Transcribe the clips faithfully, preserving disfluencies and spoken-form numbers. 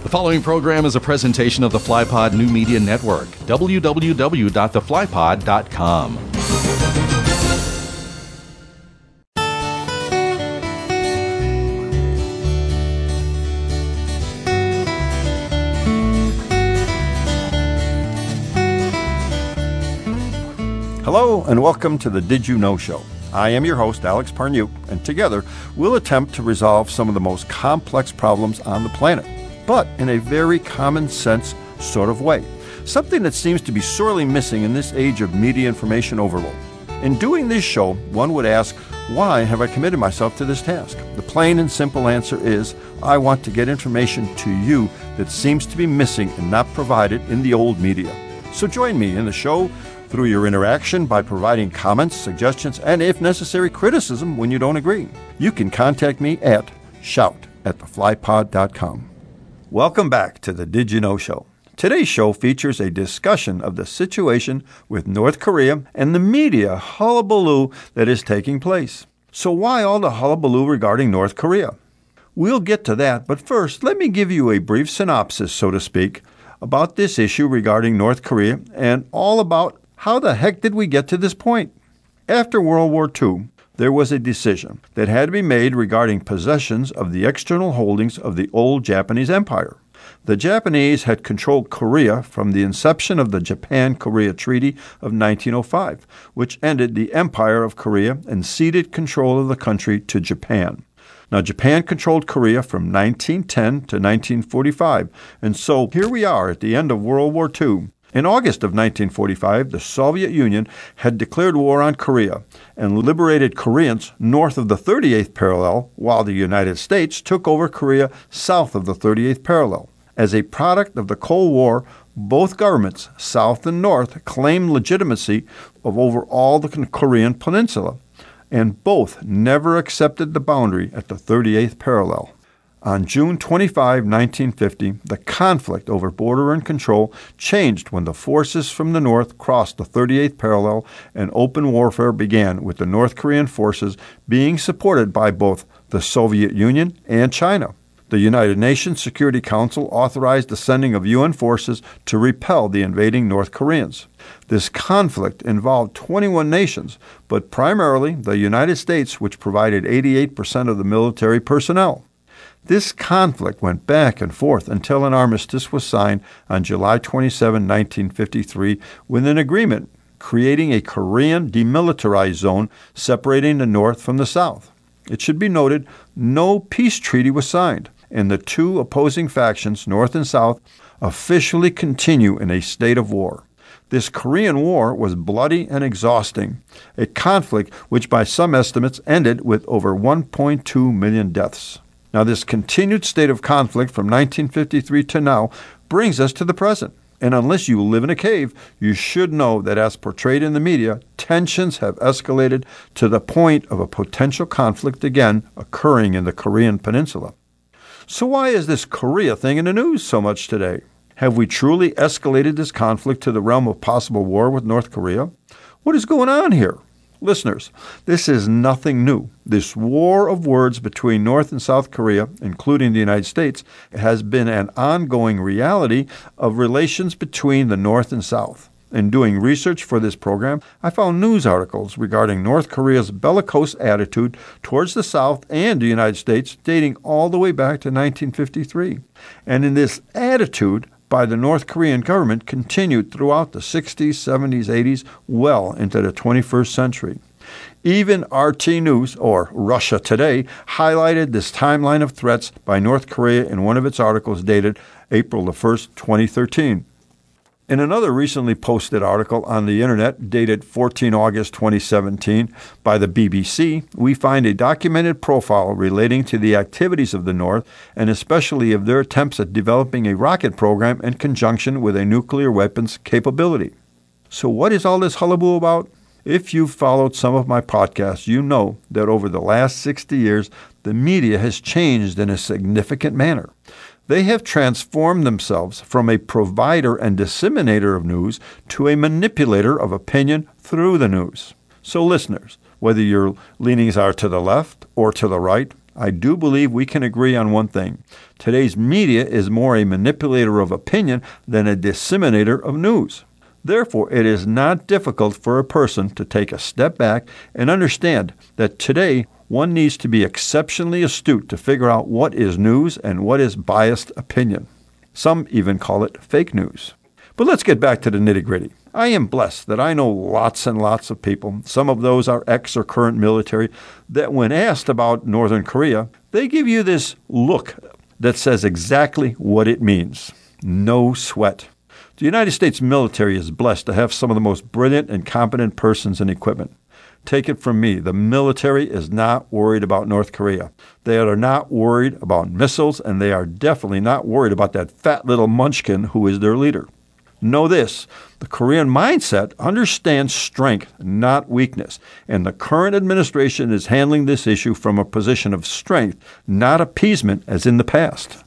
The following program is a presentation of the FlyPod New Media Network, w w w dot the fly pod dot com. Hello and welcome to the Did You Know Show. I am your host, Alex Parnuk, and together we'll attempt to resolve some of the most complex problems on the planet, but in a very common sense sort of way. Something that seems to be sorely missing in this age of media information overload. In doing this show, one would ask, why have I committed myself to this task? The plain and simple answer is, I want to get information to you that seems to be missing and not provided in the old media. So join me in the show through your interaction by providing comments, suggestions, and if necessary, criticism when you don't agree. You can contact me at shout at the fly pod dot com. Welcome back to the Did You Know Show. Today's show features a discussion of the situation with North Korea and the media hullabaloo that is taking place. So why all the hullabaloo regarding North Korea? We'll get to that, but first, let me give you a brief synopsis, so to speak, about this issue regarding North Korea and all about how the heck did we get to this point? After World War Two, there was a decision that had to be made regarding possessions of the external holdings of the old Japanese Empire. The Japanese had controlled Korea from the inception of the Japan-Korea Treaty of nineteen oh five, which ended the Empire of Korea and ceded control of the country to Japan. Now, Japan controlled Korea from nineteen ten to nineteen forty-five, and so here we are at the end of World War Two. In August of nineteen forty-five, the Soviet Union had declared war on Korea and liberated Koreans north of the thirty-eighth parallel, while the United States took over Korea south of the thirty-eighth parallel. As a product of the Cold War, both governments, South and North, claimed legitimacy of over all the Korean peninsula, and both never accepted the boundary at the thirty-eighth parallel. On June twenty-fifth, nineteen fifty, the conflict over border and control changed when the forces from the north crossed the thirty-eighth parallel and open warfare began, with the North Korean forces being supported by both the Soviet Union and China. The United Nations Security Council authorized the sending of U N forces to repel the invading North Koreans. This conflict involved twenty-one nations, but primarily the United States, which provided eighty-eight percent of the military personnel. This conflict went back and forth until an armistice was signed on July twenty-seventh, nineteen fifty-three, with an agreement creating a Korean demilitarized zone separating the North from the South. It should be noted, no peace treaty was signed, and the two opposing factions, North and South, officially continue in a state of war. This Korean War was bloody and exhausting, a conflict which by some estimates ended with over one point two million deaths. Now, this continued state of conflict from nineteen fifty-three to now brings us to the present. And unless you live in a cave, you should know that as portrayed in the media, tensions have escalated to the point of a potential conflict again occurring in the Korean peninsula. So why is this Korea thing in the news so much today? Have we truly escalated this conflict to the realm of possible war with North Korea? What is going on here? Listeners, this is nothing new. This war of words between North and South Korea, including the United States, has been an ongoing reality of relations between the North and South. In doing research for this program, I found news articles regarding North Korea's bellicose attitude towards the South and the United States dating all the way back to nineteen fifty-three. And in this attitude by the North Korean government continued throughout the sixties, seventies, eighties, well into the twenty-first century. Even R T News, or Russia Today, highlighted this timeline of threats by North Korea in one of its articles dated April the first, twenty thirteen. In another recently posted article on the Internet dated the fourteenth of August, twenty seventeen, by the B B C, we find a documented profile relating to the activities of the North and especially of their attempts at developing a rocket program in conjunction with a nuclear weapons capability. So what is all this hullabaloo about? If you've followed some of my podcasts, you know that over the last sixty years, the media has changed in a significant manner. They have transformed themselves from a provider and disseminator of news to a manipulator of opinion through the news. So listeners, whether your leanings are to the left or to the right, I do believe we can agree on one thing. Today's media is more a manipulator of opinion than a disseminator of news. Therefore, it is not difficult for a person to take a step back and understand that today one needs to be exceptionally astute to figure out what is news and what is biased opinion. Some even call it fake news. But let's get back to the nitty-gritty. I am blessed that I know lots and lots of people, some of those are ex or current military, that when asked about Northern Korea, they give you this look that says exactly what it means. No sweat. The United States military is blessed to have some of the most brilliant and competent persons and equipment. Take it from me, the military is not worried about North Korea. They are not worried about missiles, and they are definitely not worried about that fat little munchkin who is their leader. Know this, the Korean mindset understands strength, not weakness, and the current administration is handling this issue from a position of strength, not appeasement as in the past.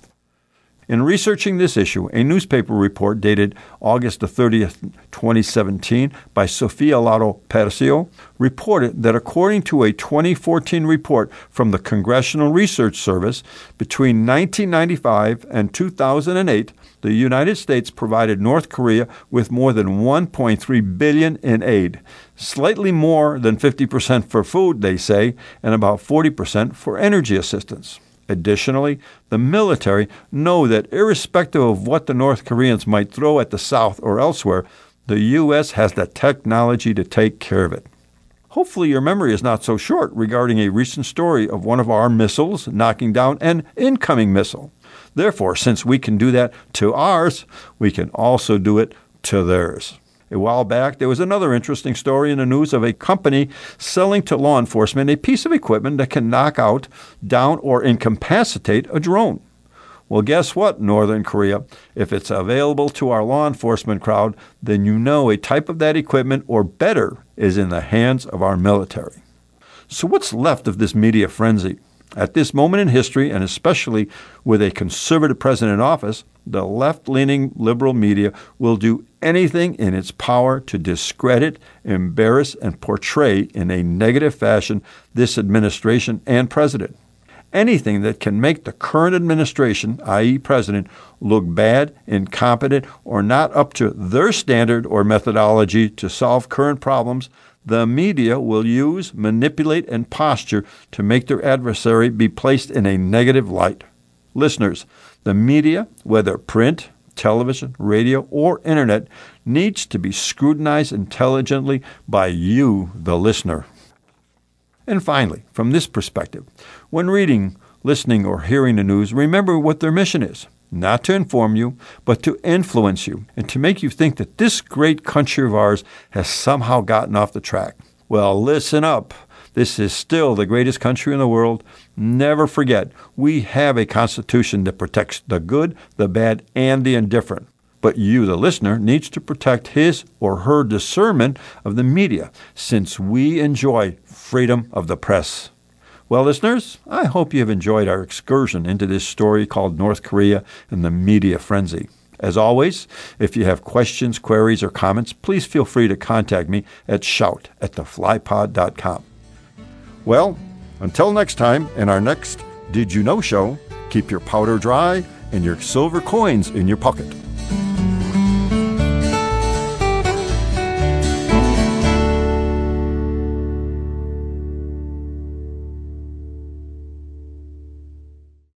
In researching this issue, a newspaper report dated August the thirtieth, twenty seventeen by Sofia Lotto Percio reported that according to a twenty fourteen report from the Congressional Research Service, between nineteen ninety-five and two thousand eight, the United States provided North Korea with more than one point three billion dollars in aid, slightly more than fifty percent for food, they say, and about forty percent for energy assistance. Additionally, the military know that irrespective of what the North Koreans might throw at the South or elsewhere, the U S has the technology to take care of it. Hopefully your memory is not so short regarding a recent story of one of our missiles knocking down an incoming missile. Therefore, since we can do that to ours, we can also do it to theirs. A while back, there was another interesting story in the news of a company selling to law enforcement a piece of equipment that can knock out, down, or incapacitate a drone. Well, guess what, Northern Korea? If it's available to our law enforcement crowd, then you know a type of that equipment, or better, is in the hands of our military. So what's left of this media frenzy? At this moment in history, and especially with a conservative president in office, the left-leaning liberal media will do anything in its power to discredit, embarrass, and portray in a negative fashion this administration and president. Anything that can make the current administration, that is president, look bad, incompetent, or not up to their standard or methodology to solve current problems, the media will use, manipulate, and posture to make their adversary be placed in a negative light. Listeners, the media, whether print, television, radio, or internet, needs to be scrutinized intelligently by you, the listener. And finally, from this perspective, when reading, listening, or hearing the news, remember what their mission is. Not to inform you, but to influence you and to make you think that this great country of ours has somehow gotten off the track. Well, listen up. This is still the greatest country in the world. Never forget, we have a Constitution that protects the good, the bad, and the indifferent. But you, the listener, needs to protect his or her discernment of the media, since we enjoy freedom of the press. Well, listeners, I hope you have enjoyed our excursion into this story called North Korea and the media frenzy. As always, if you have questions, queries, or comments, please feel free to contact me at shout at the fly pod dot com. Well, until next time, in our next Did You Know show, keep your powder dry and your silver coins in your pocket.